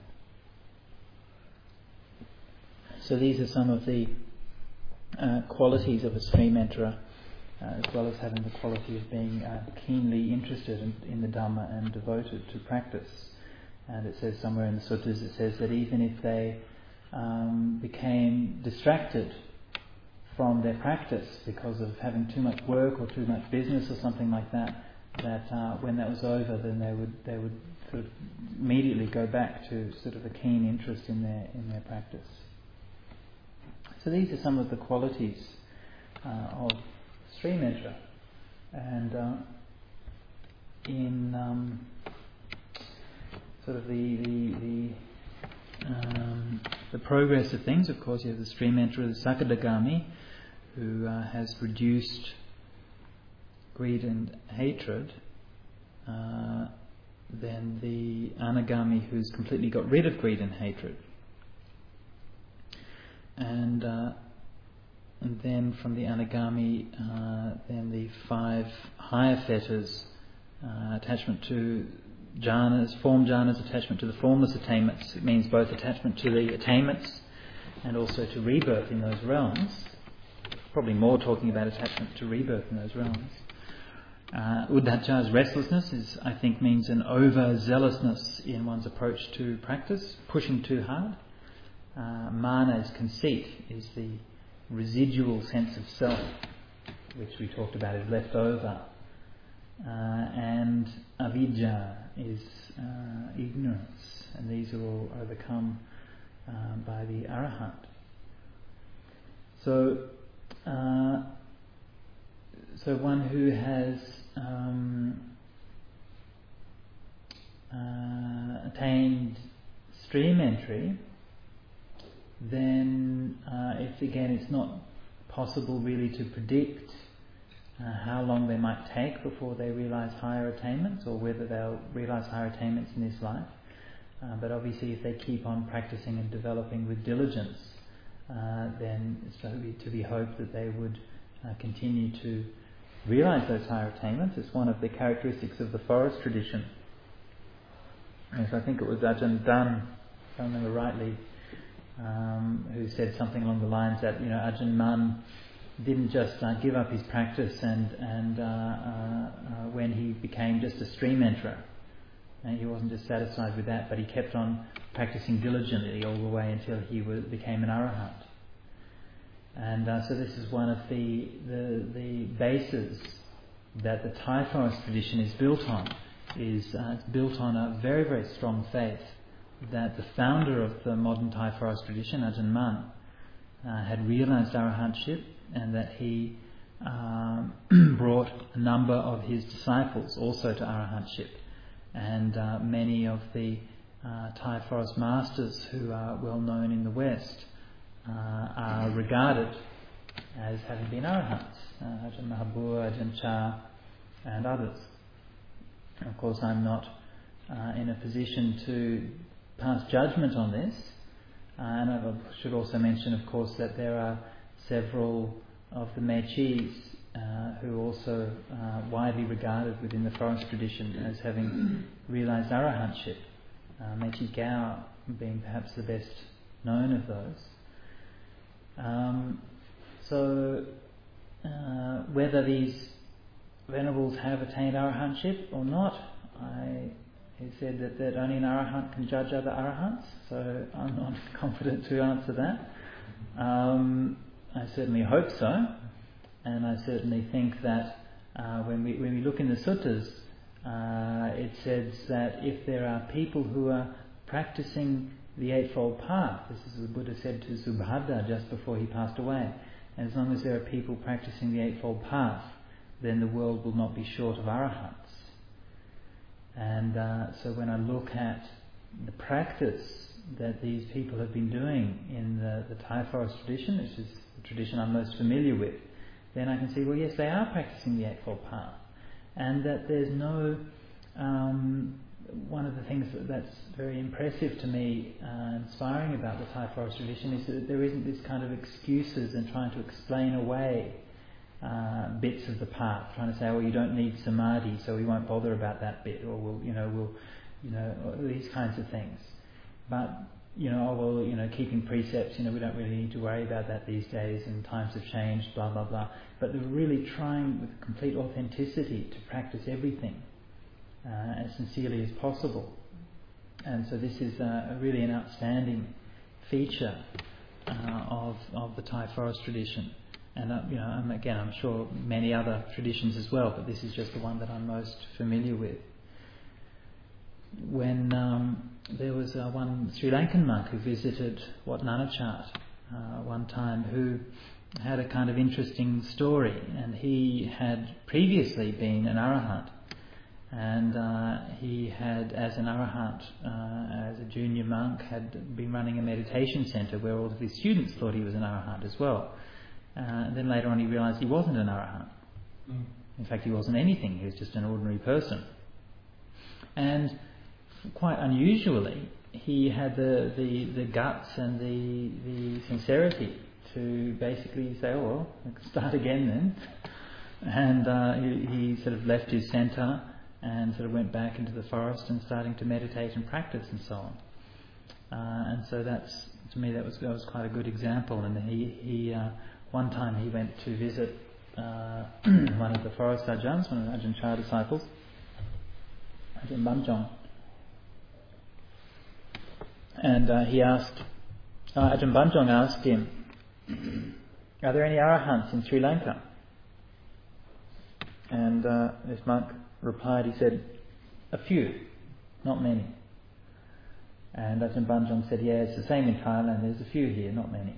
So these are some of the qualities of a stream enterer, as well as having the quality of being keenly interested in the Dhamma and devoted to practice. And it says somewhere in the suttas, it says that even if they became distracted from their practice because of having too much work or too much business or something like that, when that was over, then they would sort of immediately go back to sort of a keen interest in their practice. So these are some of the qualities of stream enterer. And in sort of the progress of things, of course, you have the stream enterer, the Sakadagami, who has reduced greed and hatred. Then the Anagami, who's completely got rid of greed and hatred. And then from the Anagami, then the 5 higher fetters, attachment to jhanas, form jhanas, attachment to the formless attainments. It means both attachment to the attainments and also to rebirth in those realms. Probably more talking about attachment to rebirth in those realms. Uddhacca's restlessness I think means an overzealousness in one's approach to practice, pushing too hard. Mana's conceit is the residual sense of self, which we talked about is left over. And avidya is ignorance, and these are all overcome by the Arahant. So one who has attained stream entry, then it's not possible really to predict how long they might take before they realise higher attainments, or whether they'll realise higher attainments in this life. But obviously if they keep on practicing and developing with diligence, then it's to be hoped that they would continue to realise those higher attainments. It's one of the characteristics of the forest tradition. And so I think it was Ajahn Dhan, if I remember rightly, who said something along the lines that Ajahn Mun didn't just give up his practice and when he became just a stream enterer, and he wasn't just satisfied with that, but he kept on practicing diligently all the way until he became an Arahant. And so this is one of the bases that the Thai forest tradition is built on. It's built on a very, very strong faith that the founder of the modern Thai forest tradition, Ajahn Mun, had realised Arahantship, and that he brought a number of his disciples also to Arahantship. And many of the Thai forest masters who are well known in the West are regarded as having been Arahants. Ajahn Mahabur, Ajahn Chah and others. And of course I'm not in a position to pass judgment on this. And I should also mention, of course, that there are several of the Mechis who also widely regarded within the forest tradition as having realised arahantship, Mechi Gao being perhaps the best known of those. So whether these Venerable have attained arahantship or not, he said that only an arahant can judge other arahants, so I'm not confident to answer that. I certainly hope so, and I certainly think that when we look in the suttas, it says that if there are people who are practicing the Eightfold Path, this is what the Buddha said to Subhadra just before he passed away, and as long as there are people practicing the Eightfold Path, then the world will not be short of arahants. And so when I look at the practice that these people have been doing in the Thai forest tradition, which is the tradition I'm most familiar with, then I can see, well, yes, they are practicing the Eightfold Path. And that there's no... one of the things that's very impressive to me, inspiring about the Thai forest tradition, is that there isn't this kind of excuses and trying to explain away bits of the path, trying to say, well, you don't need samadhi, so we won't bother about that bit, or we'll these kinds of things. But keeping precepts, we don't really need to worry about that these days, and times have changed, blah blah blah. But they're really trying with complete authenticity to practice everything as sincerely as possible. And so this is really an outstanding feature of the Thai forest tradition. And I'm sure many other traditions as well, but this is just the one that I'm most familiar with. When there was one Sri Lankan monk who visited Wat Nanachat one time, who had a kind of interesting story, and he had previously been an arahant, and he had, as an arahant, as a junior monk, had been running a meditation centre where all of his students thought he was an arahant as well. And then later on he realised he wasn't an arahant. In fact, he wasn't anything. He was just an ordinary person. And quite unusually, he had the guts and the sincerity to basically say, oh well, I can start again then. And he sort of left his centre and sort of went back into the forest and starting to meditate and practice and so on. And so that's, to me, that was quite a good example. And he one time he went to visit one of the forest Ajahns, one of the Ajahn Chah disciples, Ajahn Banjong. And Ajahn Banjong asked him, are there any arahants in Sri Lanka? And this monk replied, he said, a few, not many. And Ajahn Banjong said, yeah, it's the same in Thailand, there's a few here, not many.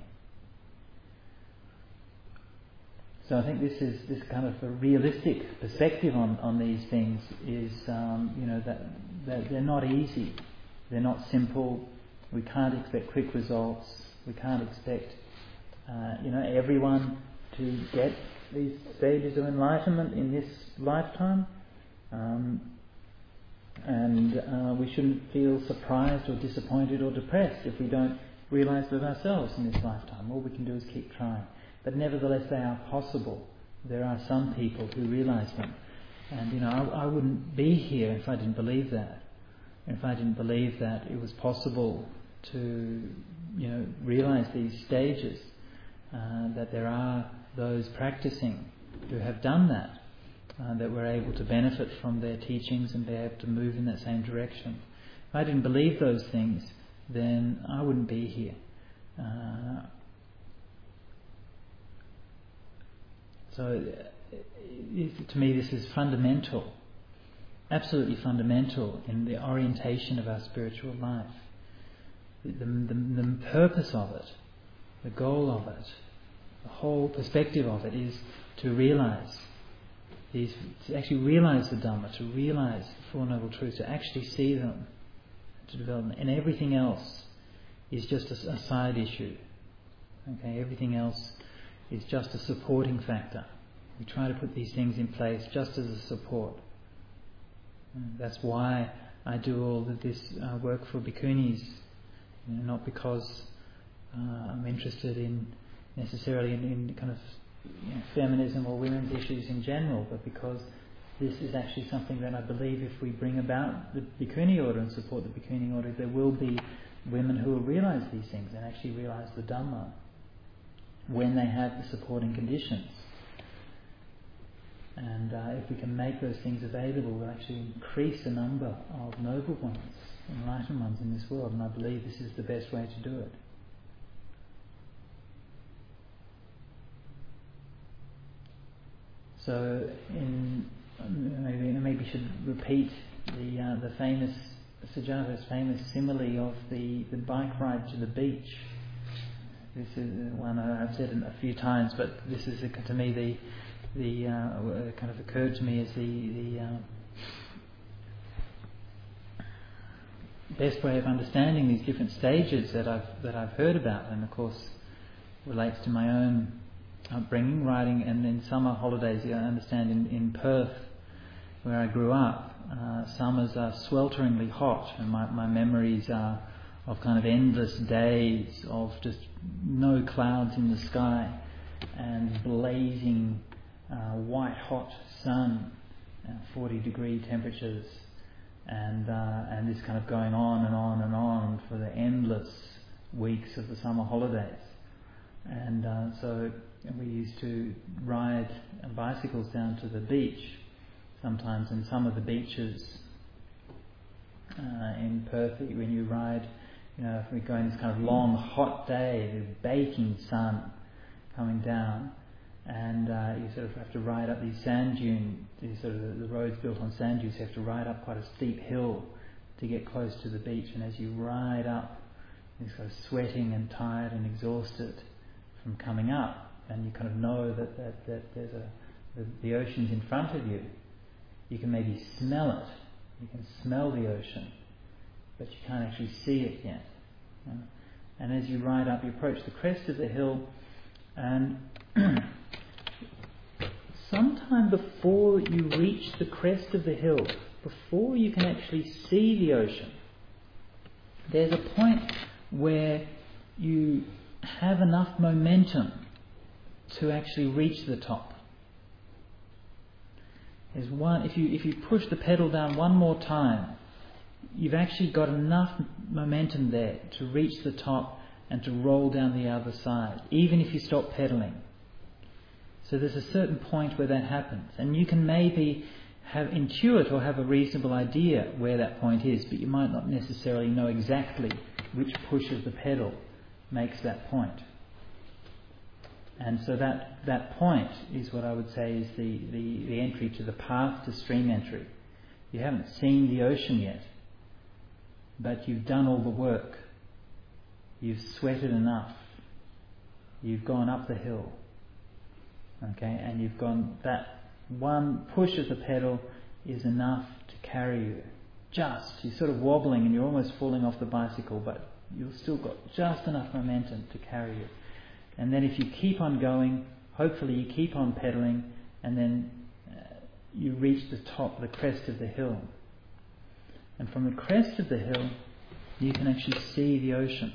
So I think this kind of a realistic perspective on these things is, that they're not easy, they're not simple. We can't expect quick results. We can't expect, everyone to get these stages of enlightenment in this lifetime. And we shouldn't feel surprised or disappointed or depressed if we don't realise that ourselves in this lifetime. All we can do is keep trying. But nevertheless, they are possible. There are some people who realise them. And, I wouldn't be here if I didn't believe that. If I didn't believe that it was possible to, realise these stages, that there are those practising who have done that, that we're able to benefit from their teachings and be able to move in that same direction. If I didn't believe those things, then I wouldn't be here. So, to me, this is fundamental, absolutely fundamental in the orientation of our spiritual life. The purpose of it, the goal of it, the whole perspective of it is to realise to actually realise the Dhamma, to realise the Four Noble Truths, to actually see them, to develop them. And everything else is just a side issue. Okay, everything else is just a supporting factor. We try to put these things in place just as a support. And that's why I do all of this work for bhikkhunis, not because I'm interested in necessarily in kind of feminism or women's issues in general, but because this is actually something that I believe if we bring about the Bhikkhuni order and support the Bhikkhuni order, there will be women who will realise these things and actually realise the Dhamma when they have the supporting conditions. And if we can make those things available, we'll actually increase the number of noble ones, enlightened ones in this world, and I believe this is the best way to do it. So, maybe should repeat the famous Sujata's famous simile of the bike ride to the beach. This is one I've said a few times, but this is to me the kind of occurred to me as the best way of understanding these different stages that I've heard about, and of course relates to my own upbringing, riding, and in summer holidays. I understand in Perth, where I grew up, summers are swelteringly hot, and my memories are of kind of endless days of just no clouds in the sky and blazing white hot sun, 40-degree temperatures, and this kind of going on and on and on for the endless weeks of the summer holidays. And so we used to ride bicycles down to the beach sometimes, and some of the beaches in Perth, when you ride, if we go in this kind of long hot day, the baking sun coming down, and you sort of have to ride up these sand dunes, the roads built on sand dunes, you have to ride up quite a steep hill to get close to the beach, and as you ride up, you're sort of sweating and tired and exhausted from coming up, and you kind of know that there's the ocean's in front of you. You can maybe smell it. You can smell the ocean, but you can't actually see it yet. And as you ride up, you approach the crest of the hill, and sometime before you reach the crest of the hill, before you can actually see the ocean, there's a point where you have enough momentum to actually reach the top. There's if you push the pedal down one more time, you've actually got enough momentum there to reach the top and to roll down the other side, even if you stop pedaling. So there's a certain point where that happens, and you can maybe intuit or have a reasonable idea where that point is, but you might not necessarily know exactly which push of the pedal makes that point. And so that point is what I would say is the entry to the path to stream entry. You haven't seen the ocean yet, but you've done all the work. You've sweated enough. You've gone up the hill. Okay, and you've gone, that one push of the pedal is enough to carry you. You're sort of wobbling and you're almost falling off the bicycle, but you've still got just enough momentum to carry you. And then if you keep on going, hopefully you keep on pedaling, and then you reach the top, the crest of the hill. And from the crest of the hill, you can actually see the ocean.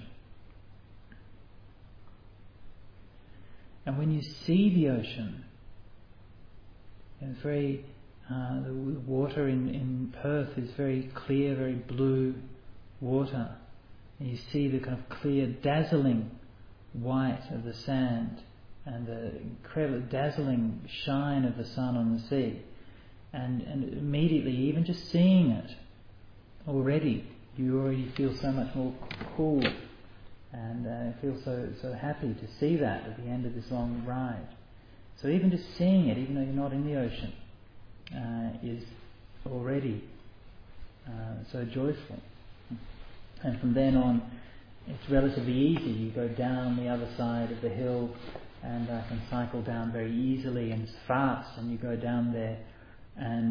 And when you see the ocean, it's very the water in Perth is very clear, very blue water. And you see the kind of clear, dazzling white of the sand and the incredible dazzling shine of the sun on the sea. And immediately, even just seeing it, you already feel so much more cool, and feel so happy to see that at the end of this long ride. So even just seeing it, even though you're not in the ocean, is already so joyful. And from then on, it's relatively easy. You go down the other side of the hill, and can cycle down very easily and fast, and you go down there and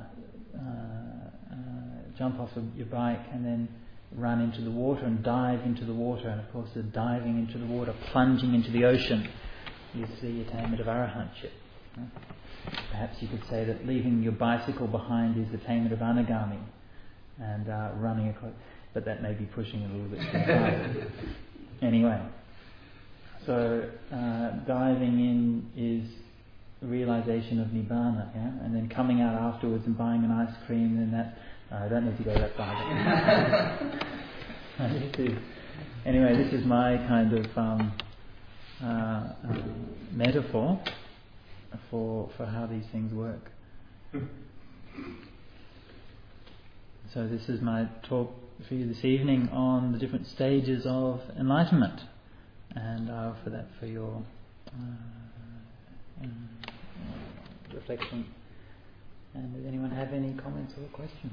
jump off your bike and then run into the water and dive into the water. And of course, the diving into the water, plunging into the ocean, is the attainment of arahantship. Perhaps you could say that leaving your bicycle behind is the attainment of anagami, and running across. But that may be pushing it a little bit too far. Anyway, So diving in is realization of nibbana, yeah, and then coming out afterwards and buying an ice cream, then that I don't need to go that far. This is my kind of metaphor for how these things work. So this is my talk for you this evening on the different stages of enlightenment, and I offer that for your reflection. And does anyone have any comments or questions?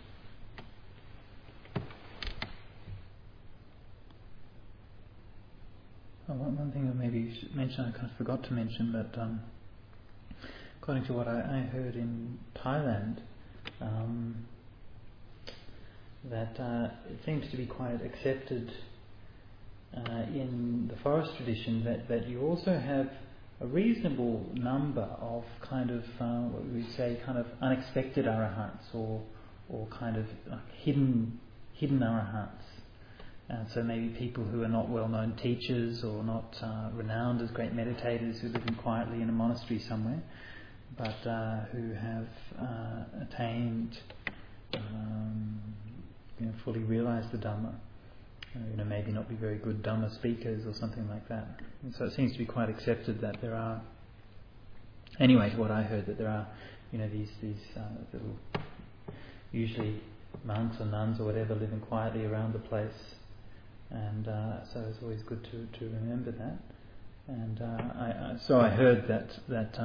One thing I maybe should mention, I kind of forgot to mention, but according to what I heard in Thailand, that it seems to be quite accepted in the forest tradition that you also have a reasonable number of kind of what we would say kind of unexpected arahants or kind of hidden arahants. And so maybe people who are not well-known teachers or not renowned as great meditators who live quietly in a monastery somewhere, but who have attained, fully realised the Dhamma. Maybe not be very good Dhamma speakers or something like that. And so it seems to be quite accepted that there are, anyway, what I heard, that there are, these little, usually monks or nuns or whatever, living quietly around the place. And so it's always good to remember that. And I heard that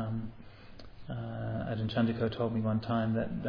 Ajahn Chandiko told me one time that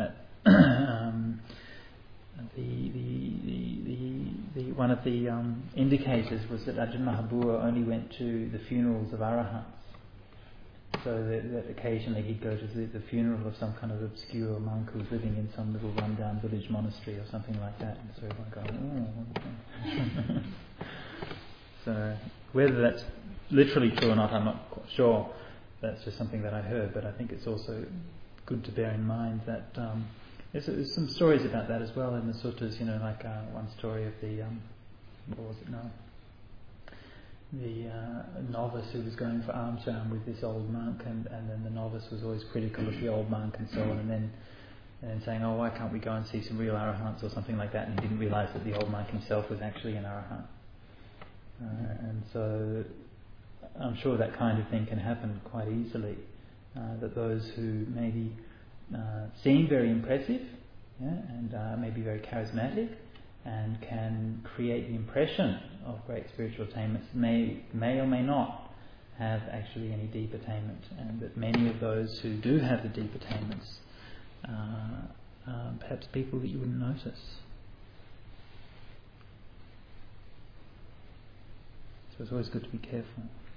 the one of the indicators was that Ajahn Mahabua only went to the funerals of arahants. So that occasionally he'd go to the funeral of some kind of obscure monk who was living in some little rundown village monastery or something like that. And so everyone going, oh. So whether that's literally true or not, I'm not quite sure. That's just something that I heard. But I think it's also good to bear in mind that there's some stories about that as well in the suttas. Like one story of the what was it now? The novice who was going for almshow with this old monk, and then the novice was always critical of the old monk and so on, and then saying, oh, why can't we go and see some real arahants or something like that, and he didn't realise that the old monk himself was actually an arahant. And so I'm sure that kind of thing can happen quite easily, that those who maybe seem very impressive, and maybe very charismatic, and can create the impression of great spiritual attainments may or may not have actually any deep attainment, and that many of those who do have the deep attainments perhaps people that you wouldn't notice. So it's always good to be careful.